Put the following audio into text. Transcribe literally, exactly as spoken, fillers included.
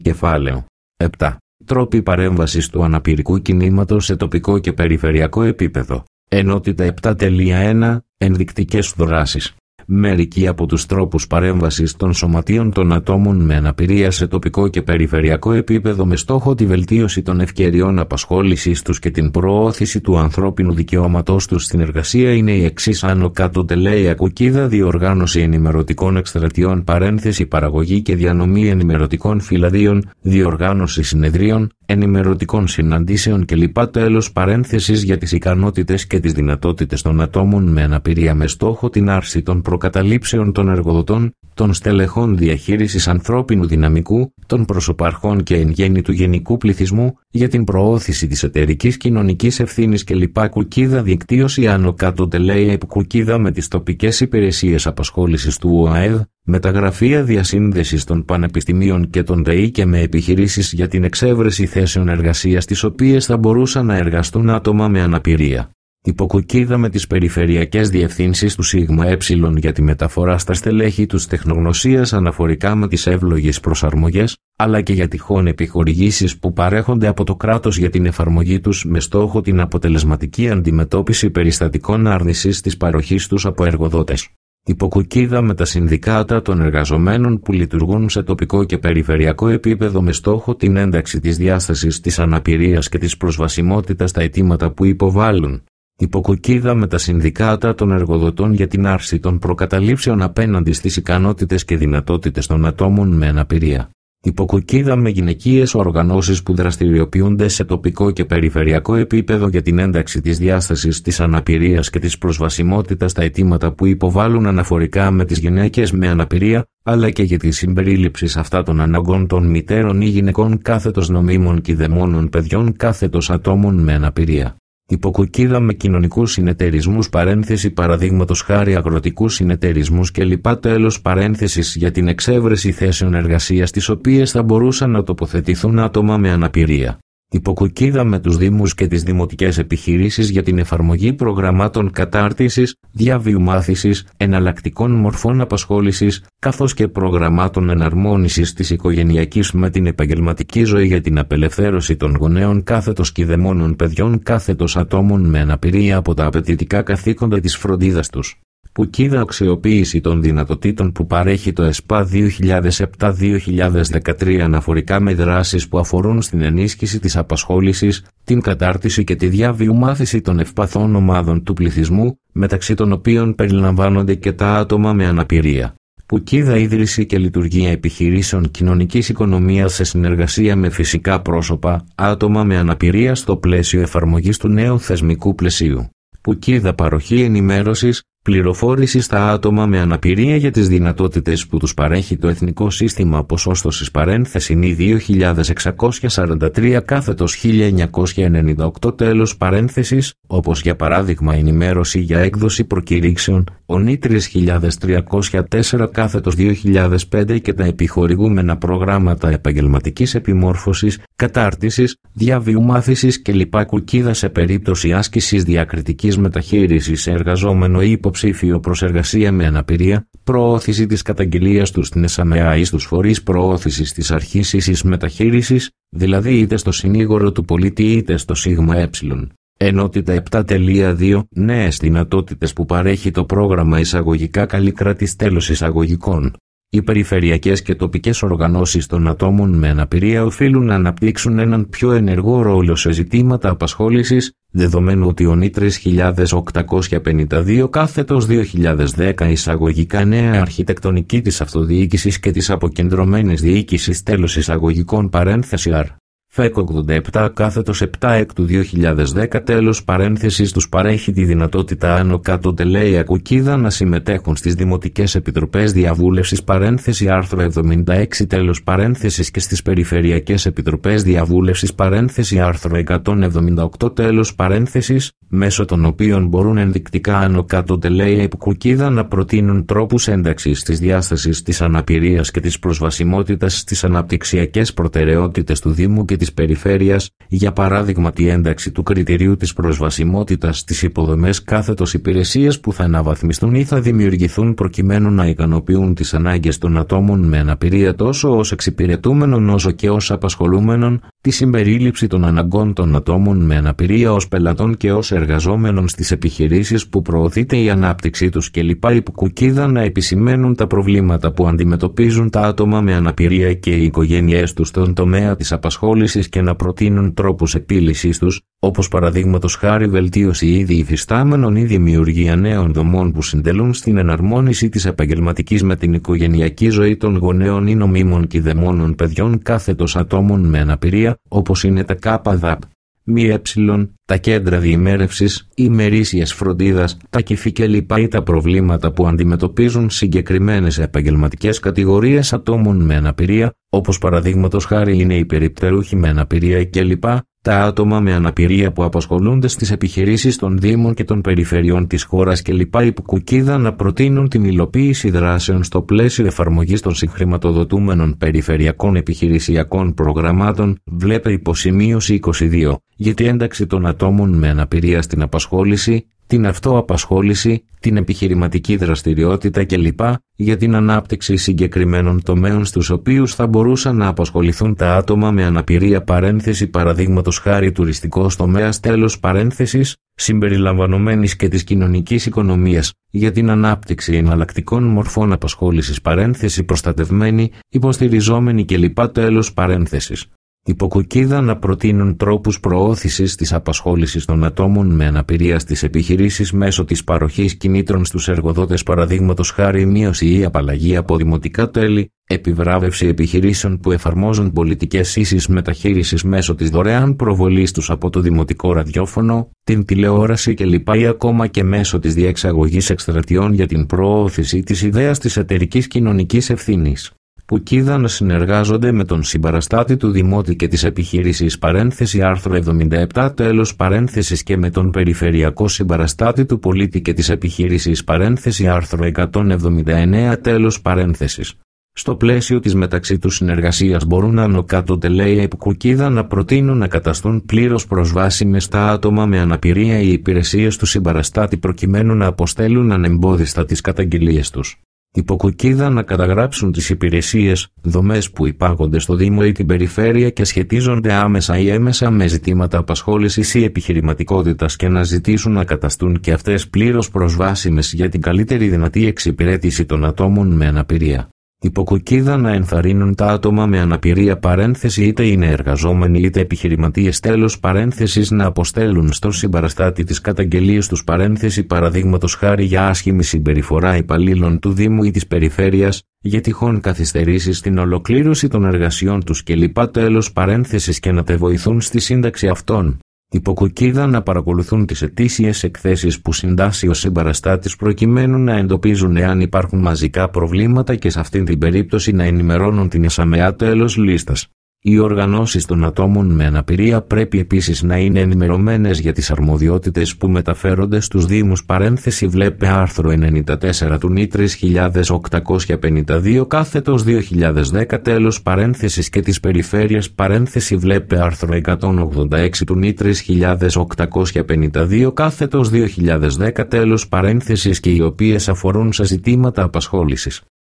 Κεφάλαιο επτά. Τρόποι παρέμβασης του αναπηρικού κινήματος σε τοπικό και περιφερειακό επίπεδο. Ενότητα επτά τελεία ένα. Ενδεικτικές δράσεις. Μερικοί από τους τρόπους παρέμβασης των σωματείων των ατόμων με αναπηρία σε τοπικό και περιφερειακό επίπεδο με στόχο τη βελτίωση των ευκαιριών απασχόλησης τους και την προώθηση του ανθρώπινου δικαιώματός τους στην εργασία είναι η εξής: άνω κάτω τελεία κουκίδα διοργάνωση ενημερωτικών εκστρατιών παρένθεση παραγωγή και διανομή ενημερωτικών φυλαδίων, διοργάνωση συνεδρίων, ενημερωτικών συναντήσεων κλπ. Τέλος παρένθεσης για τις ικανότητες και τις δυνατότητες των ατόμων με αναπηρία με στόχο την άρση των προκαταλήψεων των εργοδοτών, των στελεχών διαχείρισης ανθρώπινου δυναμικού, των προσωπάρχων και εν γέννη του γενικού πληθυσμού, για την προώθηση της εταιρικής κοινωνικής ευθύνης κλπ. Κουκίδα δικτύωση άνω κάτω τελεία κουκίδα με τις τοπικές υπηρεσίες απασχόλησης του ΟΑΕΔ, με τα γραφεία διασύνδεσης των πανεπιστημίων και των ΔΕΗ και με επιχειρήσεις για την εξέβρεση θέσεων εργασίας τις οποίες θα μπορούσαν να εργαστούν άτομα με αναπηρία. Υποκουκίδα με τις περιφερειακές διευθύνσεις του ΣΥΓΜΑΕ για τη μεταφορά στα στελέχη τους τεχνογνωσίας αναφορικά με τις εύλογες προσαρμογές, αλλά και για τυχόν επιχορηγήσεις που παρέχονται από το κράτος για την εφαρμογή τους με στόχο την αποτελεσματική αντιμετώπιση περιστατικών άρνησης της παροχής τους από εργοδότες. Υποκουκίδα με τα συνδικάτα των εργαζομένων που λειτουργούν σε τοπικό και περιφερειακό επίπεδο με στόχο την ένταξη της διάστασης της αναπηρίας και της προσβασιμότητας στα αιτήματα που υποβάλλουν. Υποκουκίδα με τα συνδικάτα των εργοδοτών για την άρση των προκαταλήψεων απέναντι στις ικανότητες και δυνατότητες των ατόμων με αναπηρία. Υποκουκίδα με γυναικείες οργανώσεις που δραστηριοποιούνται σε τοπικό και περιφερειακό επίπεδο για την ένταξη της διάστασης της αναπηρίας και της προσβασιμότητας στα αιτήματα που υποβάλλουν αναφορικά με τις γυναίκες με αναπηρία, αλλά και για τη συμπερίληψη σε αυτά των αναγκών των μητέρων ή γυναικών κάθετος νομίμων κηδεμόνων παιδιών κάθετος ατόμων με αναπηρία. Υποκουκίδα με κοινωνικούς συνεταιρισμούς παρένθεση παραδείγματος χάρη αγροτικούς συνεταιρισμούς κλπ. Τέλος παρένθεσης για την εξέβρεση θέσεων εργασίας τις οποίες θα μπορούσαν να τοποθετηθούν άτομα με αναπηρία. Υποκουκίδα με τους δήμους και τις δημοτικές επιχειρήσεις για την εφαρμογή προγραμμάτων κατάρτισης, διαβίου μάθησης, εναλλακτικών μορφών απασχόλησης, καθώς και προγραμμάτων εναρμόνισης της οικογενειακής με την επαγγελματική ζωή για την απελευθέρωση των γονέων κάθετος κηδεμόνων παιδιών κάθετος ατόμων με αναπηρία από τα απαιτητικά καθήκοντα της φροντίδας τους. Κουκίδα αξιοποίηση των δυνατοτήτων που παρέχει το ΕΣΠΑ δύο χιλιάδες επτά δύο χιλιάδες δεκατρία αναφορικά με δράσεις που αφορούν στην ενίσχυση της απασχόλησης, την κατάρτιση και τη διαβίου μάθηση των ευπαθών ομάδων του πληθυσμού, μεταξύ των οποίων περιλαμβάνονται και τα άτομα με αναπηρία. Κουκίδα ίδρυση και λειτουργία επιχειρήσεων κοινωνικής οικονομίας σε συνεργασία με φυσικά πρόσωπα, άτομα με αναπηρία στο πλαίσιο εφαρμογής του νέου θεσμικού πλαισίου. Κουκίδα παροχή ενημέρωσης, πληροφόρηση στα άτομα με αναπηρία για τις δυνατότητες που τους παρέχει το Εθνικό Σύστημα Ποσόστοσης παρένθεση νη δύο χιλιάδες εξακόσια σαράντα τρία κάθετος χίλια εννιακόσια ενενήντα οκτώ τέλος παρένθεσης, όπως για παράδειγμα ενημέρωση για έκδοση προκηρύξεων, ο νη τρεις χιλιάδες τριακόσια τέσσερα κάθετος δύο χιλιάδες πέντε και τα επιχορηγούμενα προγράμματα επαγγελματικής επιμόρφωσης, κατάρτισης, διαβίου μάθησης κλπ. Κουκίδα σε περίπτωση άσκησης διακριτικής μεταχείρισης σε εργαζόμενο ή υποψήφιο προς εργασία με αναπηρία, προώθηση της καταγγελίας του στην ΕΣΑΜΕΑ ή στους φορείς προώθησης της αρχής ίσης μεταχείρισης, δηλαδή είτε στο συνήγορο του πολίτη είτε στο ΣΥΓΜΑΕ. Ενότητα επτά τελεία δύο Νέες δυνατότητες που παρέχει το πρόγραμμα εισαγωγικά καλή κράτης τέλος εισαγωγικών. Οι περιφερειακές και τοπικές οργανώσεις των ατόμων με αναπηρία οφείλουν να αναπτύξουν έναν πιο ενεργό ρόλο σε ζητήματα απασχόλησης, δεδομένου ότι ο νη τρεις χιλιάδες οκτακόσια πενήντα δύο κάθετος δύο χιλιάδες δέκα εισαγωγικά νέα αρχιτεκτονική της αυτοδιοίκησης και της αποκεντρωμένης διοίκησης τέλος εισαγωγικών παρένθεση αρ. ΦΕΚ ογδόντα επτά κάθετος επτά εκ του δύο χιλιάδες δέκα τέλος παρένθεσης τους παρέχει τη δυνατότητα άνω κάτω τελεία κουκίδα να συμμετέχουν στις δημοτικές επιτροπές διαβούλευσης παρένθεση άρθρο εβδομήντα έξι τέλος παρένθεσης και στις περιφερειακές επιτροπές διαβούλευσης παρένθεση άρθρο εκατόν εβδομήντα οκτώ τέλος παρένθεσης, μέσω των οποίων μπορούν ενδεικτικά άνω κάτω τελεία κουκίδα να προτείνουν τρόπους ένταξης της διάστασης της αναπηρίας και της προσβασιμότητας στις αναπτυξιακές προτεραιότητες του Δήμου και της περιφέρειας, για παράδειγμα τη ένταξη του κριτηρίου της προσβασιμότητας στις υποδομές κάθετος υπηρεσίες που θα αναβαθμιστούν ή θα δημιουργηθούν προκειμένου να ικανοποιούν τις ανάγκες των ατόμων με αναπηρία τόσο ως εξυπηρετούμενων όσο και ως απασχολούμενων, τη συμπερίληψη των αναγκών των ατόμων με αναπηρία ως πελατών και ως εργαζόμενων στις επιχειρήσεις που προωθείται η ανάπτυξή τους κλπ. Υπό κουκίδα να επισημαίνουν τα προβλήματα που αντιμετωπίζουν τα άτομα με αναπηρία και οι οικογένειές τους στον τομέα της απασχόλησης και να προτείνουν τρόπους επίλυσης τους, όπως παραδείγματος χάρη βελτίωση ήδη υφιστάμενων ή δημιουργία νέων δομών που συντελούν στην εναρμόνιση της επαγγελματικής με την οικογενειακή ζωή των γονέων ή νομίμων κηδεμόνων παιδιών κάθετος ατόμων με αναπηρία, όπως είναι τα ΚΑΠΑΔΑΠ. ΜΕ, τα κέντρα διημέρευσης, ημερήσιας φροντίδας, τα κυφή κλπ. Ή τα προβλήματα που αντιμετωπίζουν συγκεκριμένες επαγγελματικές κατηγορίες ατόμων με αναπηρία, όπως παραδείγματος χάρη είναι οι περιπτερούχοι με αναπηρία κλπ. Τα άτομα με αναπηρία που απασχολούνται στις επιχειρήσεις των Δήμων και των περιφερειών της χώρας κλπ. Υπό κουκίδα να προτείνουν την υλοποίηση δράσεων στο πλαίσιο εφαρμογής των συγχρηματοδοτούμενων περιφερειακών επιχειρησιακών προγραμμάτων, βλέπε υποσημείωση είκοσι δύο, για την ένταξη των ατόμων με αναπηρία στην απασχόληση, την αυτοαπασχόληση, την επιχειρηματική δραστηριότητα κλπ. Για την ανάπτυξη συγκεκριμένων τομέων στους οποίους θα μπορούσαν να απασχοληθούν τα άτομα με αναπηρία παρένθεση παραδείγματος χάρη τουριστικός τομέας τέλος παρένθεσης, συμπεριλαμβανομένης και της κοινωνικής οικονομίας, για την ανάπτυξη εναλλακτικών μορφών απασχόλησης παρένθεση προστατευμένη, υποστηριζόμενη κλπ. Τέλος παρένθεσης. Υπό κουκίδα να προτείνουν τρόπους προώθησης της απασχόλησης των ατόμων με αναπηρία στις επιχειρήσεις μέσω της παροχής κινήτρων στους εργοδότες παραδείγματος χάρη μείωση ή απαλλαγή από δημοτικά τέλη, επιβράβευση επιχειρήσεων που εφαρμόζουν πολιτικές ίσης μεταχείρισης μέσω της δωρεάν προβολής τους από το δημοτικό ραδιόφωνο, την τηλεόραση κλπ. Ή ακόμα και μέσω της διεξαγωγής εκστρατιών για την προώθηση της ιδέας της εταιρικής κοινωνικής ευθύνης. Κουκίδα να συνεργάζονται με τον συμπαραστάτη του Δημότη και της επιχείρησης παρένθεση άρθρο εβδομήντα επτά τέλος παρένθεσης και με τον περιφερειακό συμπαραστάτη του πολίτη και της επιχείρησης παρένθεση άρθρο εκατόν εβδομήντα εννέα τέλος παρένθεσης. Στο πλαίσιο της μεταξύ τους συνεργασίας μπορούν άνω κάτω τελεία υπό κουκίδα να προτείνουν να καταστούν πλήρως προσβάσιμες στα άτομα με αναπηρία οι υπηρεσίες του συμπαραστάτη προκειμένου να αποστέλουν ανεμπόδιστα τις καταγγελίες τους. Υπό κουκίδα να καταγράψουν τις υπηρεσίες, δομές που υπάγονται στο Δήμο ή την περιφέρεια και σχετίζονται άμεσα ή έμεσα με ζητήματα απασχόλησης ή επιχειρηματικότητας και να ζητήσουν να καταστούν και αυτές πλήρως προσβάσιμες για την καλύτερη δυνατή εξυπηρέτηση των ατόμων με αναπηρία. Υπό κουκίδα να ενθαρρύνουν τα άτομα με αναπηρία παρένθεση είτε είναι εργαζόμενοι είτε επιχειρηματίες τέλος παρένθεσης να αποστέλουν στον συμπαραστάτη τις καταγγελίες τους παρένθεση παραδείγματος χάρη για άσχημη συμπεριφορά υπαλλήλων του Δήμου ή της περιφέρειας, για τυχόν καθυστερήσεις στην ολοκλήρωση των εργασιών τους κλπ. Τέλος παρένθεσης και να τε βοηθούν στη σύνταξη αυτών. Υπό κουκίδα να παρακολουθούν τις ετήσιες εκθέσεις που συντάσσει ο συμπαραστάτης προκειμένου να εντοπίζουν εάν υπάρχουν μαζικά προβλήματα και σε αυτήν την περίπτωση να ενημερώνουν την ΕΣΑΜΕΑ τέλος λίστας. Οι οργανώσεις των ατόμων με αναπηρία πρέπει επίσης να είναι ενημερωμένες για τις αρμοδιότητες που μεταφέρονται στους Δήμους παρένθεση βλέπε άρθρο ενενήντα τέσσερα του Νη τρεις χιλιάδες οκτακόσια πενήντα δύο κάθετος δύο χιλιάδες δέκα τέλος παρένθεσης και της περιφέρειας παρένθεση βλέπε άρθρο εκατόν ογδόντα έξι του Νη τρεις χιλιάδες οκτακόσια πενήντα δύο κάθετος δύο χιλιάδες δέκα τέλος παρένθεσης και οι οποίες αφορούν σε ζητήματα απασχόλησης.